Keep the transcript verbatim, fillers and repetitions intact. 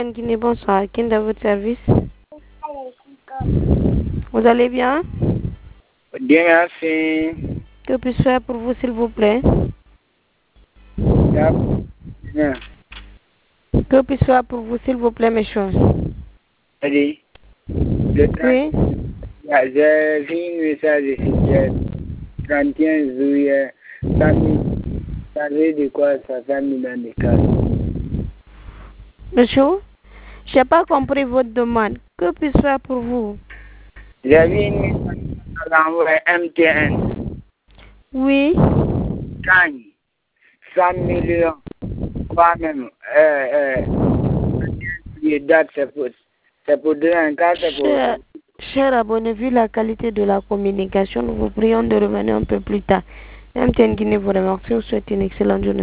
Guinée, bonsoir. Qui est à votre service? Vous allez bien? Bien, merci. Que puis-je faire pour vous, s'il vous plaît? Bien. Que puis-je faire pour vous, s'il vous plaît, monsieur? Allez. Oui. J'ai vu un message ici, trente et un juillet, ça veut dire quoi, ça fait mille ans de cas. Monsieur, je n'ai pas compris votre demande. Que puis-je faire pour vous? J'ai vu un message à M T N. Oui. Gagne cent millions, quoi même, euh, euh, les dates, c'est pour, c'est pour deux ans, quatre, c'est pour... Cher, cher abonné, vu la qualité de la communication, nous vous prions de revenir un peu plus tard. M T N Guinée vous remercie. Vous souhaite une excellente journée.